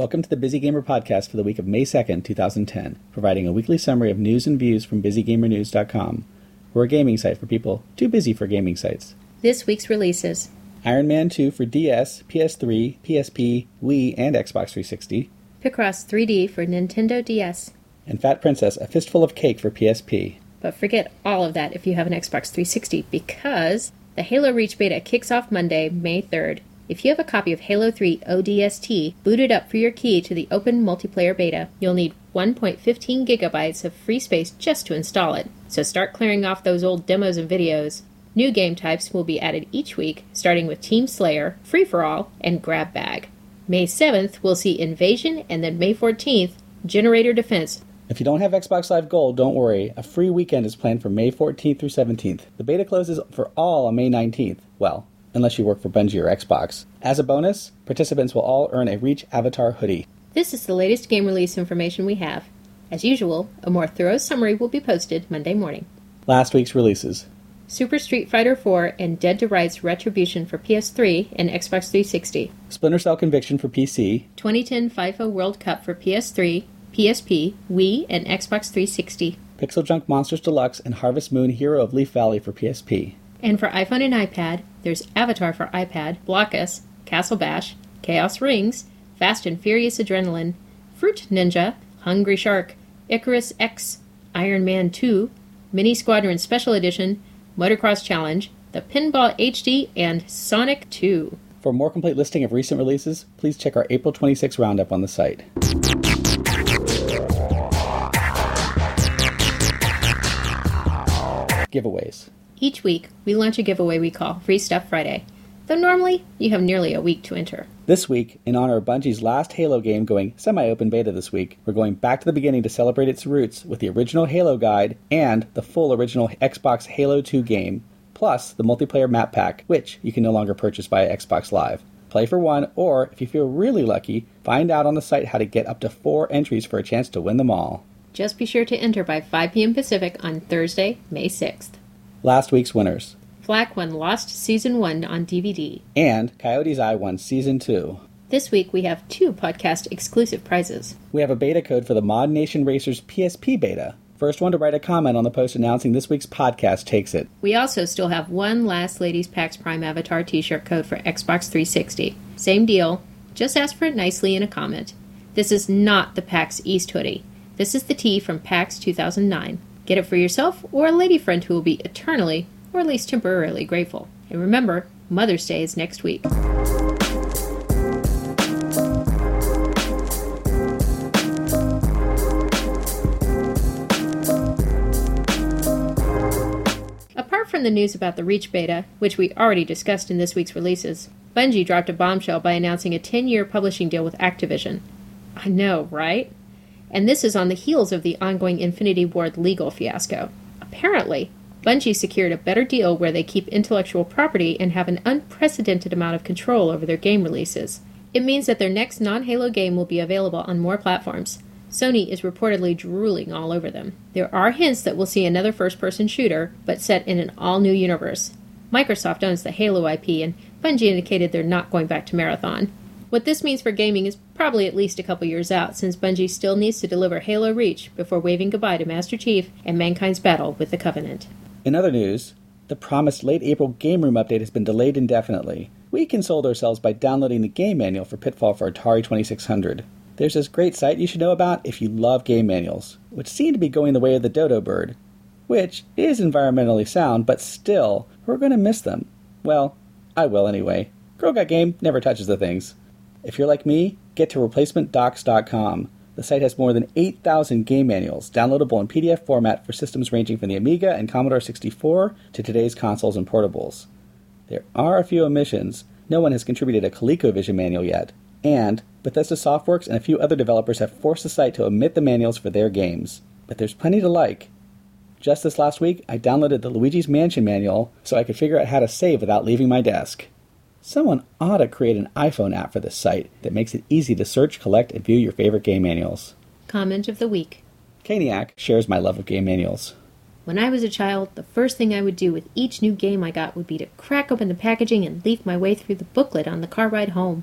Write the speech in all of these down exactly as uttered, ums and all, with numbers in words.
Welcome to the Busy Gamer Podcast for the week of May second, twenty ten, providing a weekly summary of news and views from busy gamer news dot com. We're a gaming site for people too busy for gaming sites. This week's releases: Iron Man two for D S, P S three, P S P, Wii, and Xbox three sixty. Picross three D for Nintendo D S. And Fat Princess, a fistful of cake for P S P. But forget all of that if you have an Xbox three sixty, because the Halo Reach beta kicks off Monday, May third. If you have a copy of Halo three O D S T booted up for your key to the open multiplayer beta, you'll need one point one five gigabytes of free space just to install it. So start clearing off those old demos and videos. New game types will be added each week, starting with Team Slayer, Free For All, and Grab Bag. May seventh, we'll see Invasion, and then May fourteenth, Generator Defense. If you don't have Xbox Live Gold, don't worry. A free weekend is planned for May fourteenth through seventeenth. The beta closes for all on May nineteenth. Well, unless you work for Bungie or Xbox. As a bonus, participants will all earn a Reach Avatar hoodie. This is the latest game release information we have. As usual, a more thorough summary will be posted Monday morning. Last week's releases: Super Street Fighter four and Dead to Rights Retribution for P S three and Xbox three sixty. Splinter Cell Conviction for P C. twenty ten FIFA World Cup for P S three, P S P, Wii, and Xbox three sixty. Pixel Junk Monsters Deluxe and Harvest Moon Hero of Leaf Valley for P S P. And for iPhone and iPad, there's Avatar for iPad, Blockus, Castle Bash, Chaos Rings, Fast and Furious Adrenaline, Fruit Ninja, Hungry Shark, Icarus X, Iron Man two, Mini Squadron Special Edition, Motocross Challenge, The Pinball H D, and Sonic two. For a more complete listing of recent releases, please check our April twenty-sixth roundup on the site. Giveaways. Each week, we launch a giveaway we call Free Stuff Friday, though normally you have nearly a week to enter. This week, in honor of Bungie's last Halo game going semi-open beta this week, we're going back to the beginning to celebrate its roots with the original Halo guide and the full original Xbox Halo two game, plus the multiplayer map pack, which you can no longer purchase via Xbox Live. Play for one, or if you feel really lucky, find out on the site how to get up to four entries for a chance to win them all. Just be sure to enter by five p.m. Pacific on Thursday, May sixth. Last week's winners. Flak won Lost Season one on D V D. And Coyote's Eye won Season two. This week we have two podcast-exclusive prizes. We have a beta code for the Mod Nation Racers P S P beta. First one to write a comment on the post announcing this week's podcast takes it. We also still have one last Ladies PAX Prime Avatar t-shirt code for Xbox three sixty. Same deal, just ask for it nicely in a comment. This is not the PAX East hoodie. This is the tee from PAX two thousand nine. Get it for yourself or a lady friend who will be eternally, or at least temporarily, grateful. And remember, Mother's Day is next week. Apart from the news about the Reach beta, which we already discussed in this week's releases, Bungie dropped a bombshell by announcing a ten-year publishing deal with Activision. I know, right? And this is on the heels of the ongoing Infinity Ward legal fiasco. Apparently, Bungie secured a better deal where they keep intellectual property and have an unprecedented amount of control over their game releases. It means that their next non-Halo game will be available on more platforms. Sony is reportedly drooling all over them. There are hints that we'll see another first-person shooter, but set in an all-new universe. Microsoft owns the Halo I P, and Bungie indicated they're not going back to Marathon. What this means for gaming is probably at least a couple years out, since Bungie still needs to deliver Halo Reach before waving goodbye to Master Chief and mankind's battle with the Covenant. In other news, the promised late April Game Room update has been delayed indefinitely. We consoled ourselves by downloading the game manual for Pitfall for Atari twenty-six hundred. There's this great site you should know about if you love game manuals, which seem to be going the way of the dodo bird, which is environmentally sound, but still, we're going to miss them. Well, I will anyway. Girl Got Game never touches the things. If you're like me, get to replacement docs dot com. The site has more than eight thousand game manuals, downloadable in P D F format for systems ranging from the Amiga and Commodore sixty-four to today's consoles and portables. There are a few omissions. No one has contributed a ColecoVision manual yet. And Bethesda Softworks and a few other developers have forced the site to omit the manuals for their games. But there's plenty to like. Just this last week, I downloaded the Luigi's Mansion manual so I could figure out how to save without leaving my desk. Someone ought to create an iPhone app for this site that makes it easy to search, collect, and view your favorite game manuals. Comment of the week. Caniac shares my love of game manuals. When I was a child, the first thing I would do with each new game I got would be to crack open the packaging and leaf my way through the booklet on the car ride home.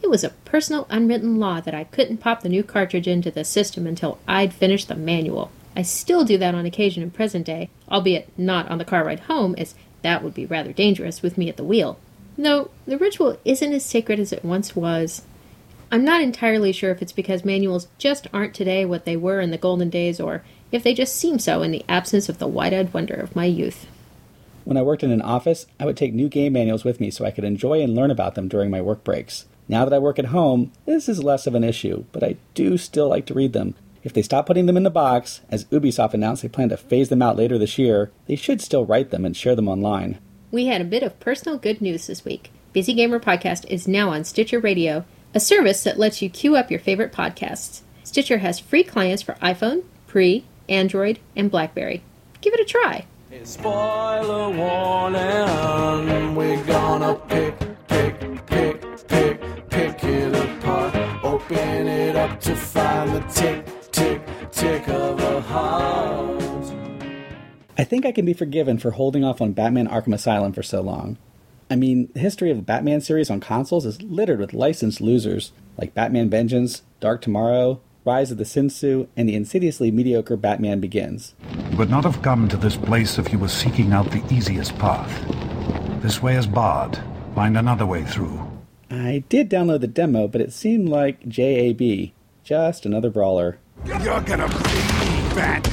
It was a personal unwritten law that I couldn't pop the new cartridge into the system until I'd finished the manual. I still do that on occasion in present day, albeit not on the car ride home, as that would be rather dangerous with me at the wheel. No, the ritual isn't as sacred as it once was. I'm not entirely sure if it's because manuals just aren't today what they were in the golden days, or if they just seem so in the absence of the wide-eyed wonder of my youth. When I worked in an office, I would take new game manuals with me so I could enjoy and learn about them during my work breaks. Now that I work at home, this is less of an issue, but I do still like to read them. If they stop putting them in the box, as Ubisoft announced they plan to phase them out later this year, they should still write them and share them online. We had a bit of personal good news this week. Busy Gamer Podcast is now on Stitcher Radio, a service that lets you queue up your favorite podcasts. Stitcher has free clients for iPhone, Pre, Android, and BlackBerry. Give it a try. Hey, spoiler warning, we're gonna pick, pick, pick, pick, pick it apart. Open it up to find the tick, tick, tick of a heart. I think I can be forgiven for holding off on Batman Arkham Asylum for so long. I mean, the history of the Batman series on consoles is littered with licensed losers, like Batman Vengeance, Dark Tomorrow, Rise of the Sinsu, and the insidiously mediocre Batman Begins. He would not have come to this place if he was seeking out the easiest path. This way is barred. Find another way through. I did download the demo, but it seemed like J A B. Just another brawler. You're gonna bleed, Bat!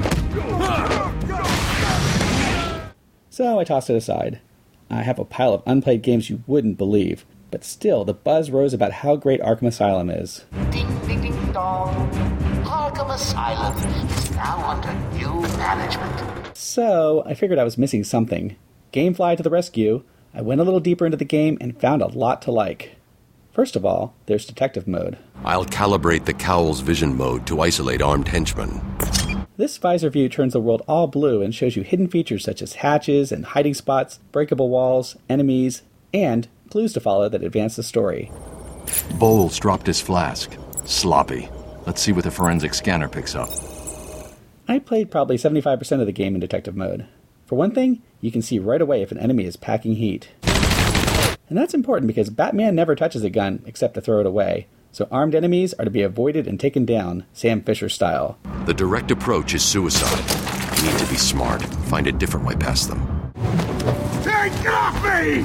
So I tossed it aside. I have a pile of unplayed games you wouldn't believe, but still, the buzz rose about how great Arkham Asylum is. Ding, ding, ding, dong. Arkham Asylum is now under new management. So, I figured I was missing something. Gamefly to the rescue. I went a little deeper into the game and found a lot to like. First of all, there's detective mode. I'll calibrate the Cowl's vision mode to isolate armed henchmen. This visor view turns the world all blue and shows you hidden features such as hatches and hiding spots, breakable walls, enemies, and clues to follow that advance the story. Bowles dropped his flask. Sloppy. Let's see what the forensic scanner picks up. I played probably seventy-five percent of the game in detective mode. For one thing, you can see right away if an enemy is packing heat. And that's important because Batman never touches a gun except to throw it away. So armed enemies are to be avoided and taken down, Sam Fisher style. The direct approach is suicide. You need to be smart. Find a different way past them. Take off me!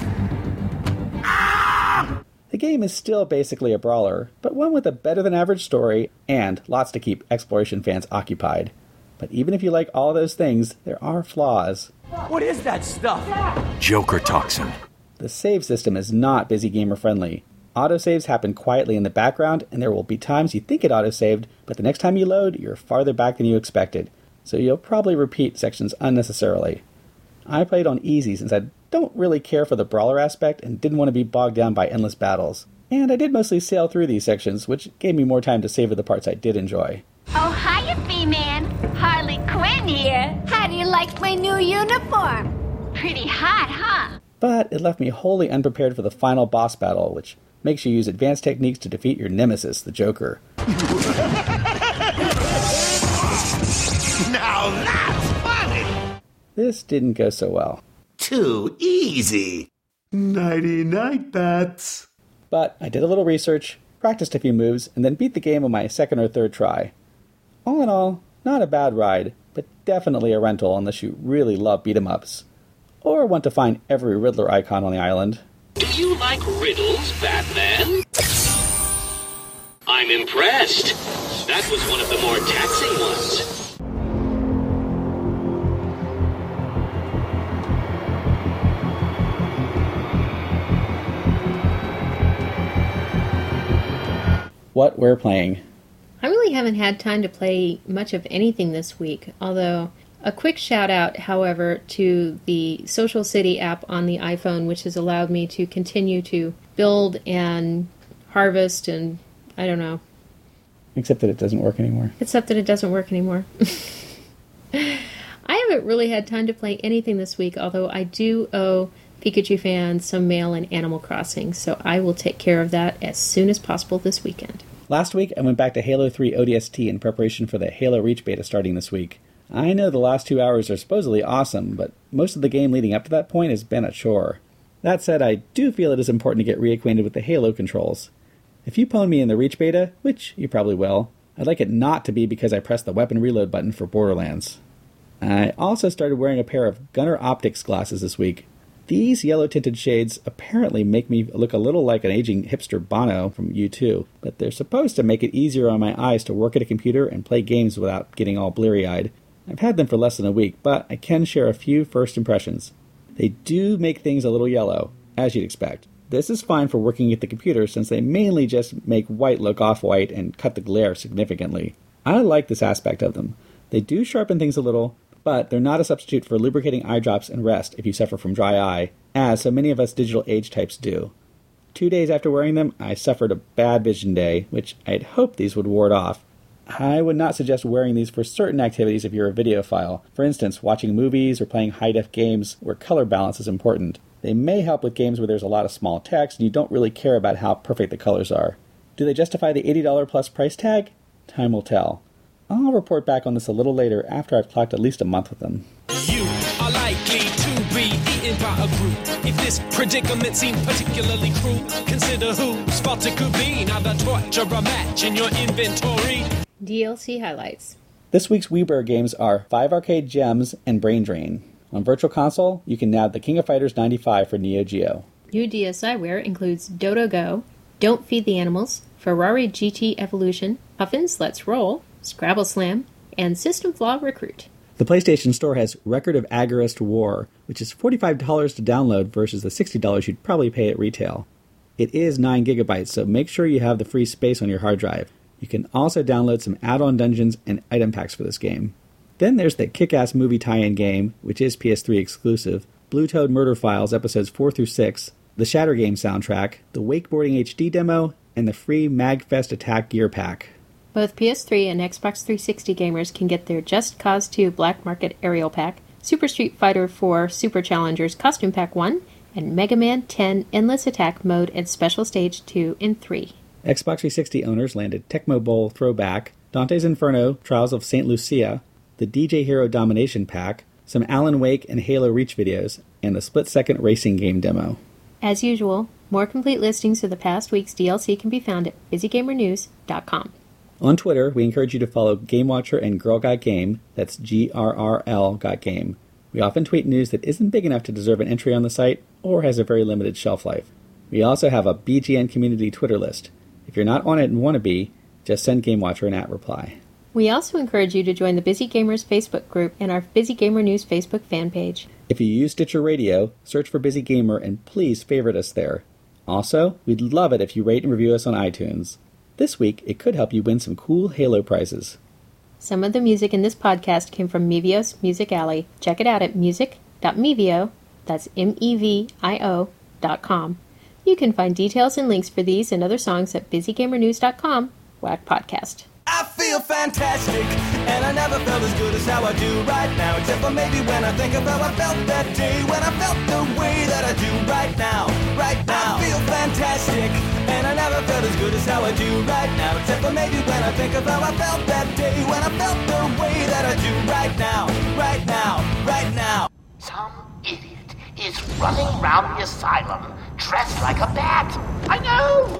Ah! The game is still basically a brawler, but one with a better-than-average story and lots to keep exploration fans occupied. But even if you like all those things, there are flaws. What is that stuff? Joker toxin. The save system is not busy gamer friendly. Autosaves happen quietly in the background, and there will be times you think it autosaved, but the next time you load, you're farther back than you expected, so you'll probably repeat sections unnecessarily. I played on easy since I don't really care for the brawler aspect and didn't want to be bogged down by endless battles. And I did mostly sail through these sections, which gave me more time to savor the parts I did enjoy. Oh, hiya, B-Man. Harley Quinn here. How do you like my new uniform? Pretty hot, huh? But it left me wholly unprepared for the final boss battle, which makes you use advanced techniques to defeat your nemesis, the Joker. Now that's funny! This didn't go so well. Too easy. Nighty-night, bats. But I did a little research, practiced a few moves, and then beat the game on my second or third try. All in all, not a bad ride, but definitely a rental unless you really love beat-em-ups. Or want to find every Riddler icon on the island. Do you like riddles, Batman? I'm impressed. That was one of the more taxing ones. What we're playing. I really haven't had time to play much of anything this week, although a quick shout out, however, to the Social City app on the iPhone, which has allowed me to continue to build and harvest and, I don't know. Except that it doesn't work anymore. Except that it doesn't work anymore. I haven't really had time to play anything this week, although I do owe Pikachu fans some mail in Animal Crossing, so I will take care of that as soon as possible this weekend. Last week, I went back to Halo three O D S T in preparation for the Halo Reach beta starting this week. I know the last two hours are supposedly awesome, but most of the game leading up to that point has been a chore. That said, I do feel it is important to get reacquainted with the Halo controls. If you pwn me in the Reach beta, which you probably will, I'd like it not to be because I pressed the weapon reload button for Borderlands. I also started wearing a pair of Gunnar Optics glasses this week. These yellow-tinted shades apparently make me look a little like an aging hipster Bono from U two, but they're supposed to make it easier on my eyes to work at a computer and play games without getting all bleary-eyed. I've had them for less than a week, but I can share a few first impressions. They do make things a little yellow, as you'd expect. This is fine for working at the computer since they mainly just make white look off-white and cut the glare significantly. I like this aspect of them. They do sharpen things a little, but they're not a substitute for lubricating eye drops and rest if you suffer from dry eye, as so many of us digital age types do. Two days after wearing them, I suffered a bad vision day, which I'd hoped these would ward off. I would not suggest wearing these for certain activities if you're a videophile. For instance, watching movies or playing high-def games where color balance is important. They may help with games where there's a lot of small text and you don't really care about how perfect the colors are. Do they justify the eighty dollars plus price tag? Time will tell. I'll report back on this a little later after I've clocked at least a month with them. You are likely to be eaten by a group. If this predicament seems particularly cruel, consider whose fault it could be. Now the torture a match in your inventory. D L C highlights. This week's WeBurr games are five Arcade Gems and Brain Drain. On Virtual Console, you can nab the King of Fighters ninety-five for Neo Geo. New D S I ware includes Dodo Go, Don't Feed the Animals, Ferrari G T Evolution, Puffins Let's Roll, Scrabble Slam, and System Flaw Recruit. The PlayStation Store has Record of Agarest War, which is forty-five dollars to download versus the sixty dollars you'd probably pay at retail. It is nine gigabytes, so make sure you have the free space on your hard drive. You can also download some add-on dungeons and item packs for this game. Then there's the kick-ass movie tie-in game, which is P S three exclusive, Blue Toad Murder Files episodes four through six, the Shatter Game soundtrack, the Wakeboarding H D demo, and the free MagFest Attack gear pack. Both P S three and Xbox three sixty gamers can get their Just Cause two Black Market Aerial Pack, Super Street Fighter four Super Challengers Costume Pack one, and Mega Man ten Endless Attack Mode and Special Stage two and three. Xbox three sixty owners landed Tecmo Bowl Throwback, Dante's Inferno Trials of Saint Lucia, the D J Hero Domination Pack, some Alan Wake and Halo Reach videos, and the split-second racing game demo. As usual, more complete listings of the past week's D L C can be found at busy gamer news dot com. On Twitter, we encourage you to follow Game Watcher and Girl Got Game, that's G R R L Got Game. We often tweet news that isn't big enough to deserve an entry on the site, or has a very limited shelf life. We also have a B G N community Twitter list. If you're not on it and want to be, just send Game Watcher an at reply. We also encourage you to join the Busy Gamers Facebook group and our Busy Gamer News Facebook fan page. If you use Stitcher Radio, search for Busy Gamer and please favorite us there. Also, we'd love it if you rate and review us on iTunes. This week, it could help you win some cool Halo prizes. Some of the music in this podcast came from Mevio's Music Alley. Check it out at music dot mevio, that's M E V I O, dot com. You can find details and links for these and other songs at busy gamer news dot com, Whack Podcast. I feel fantastic, and I never felt as good as how I do right now, except for maybe when I think of how I felt that day, when I felt the way that I do right now, right now. I feel fantastic, and I never felt as good as how I do right now, except for maybe when I think of how I felt that day, when I felt the way that I do right now, right now, right now. Some idiot is running round the asylum dressed like a bat. I know!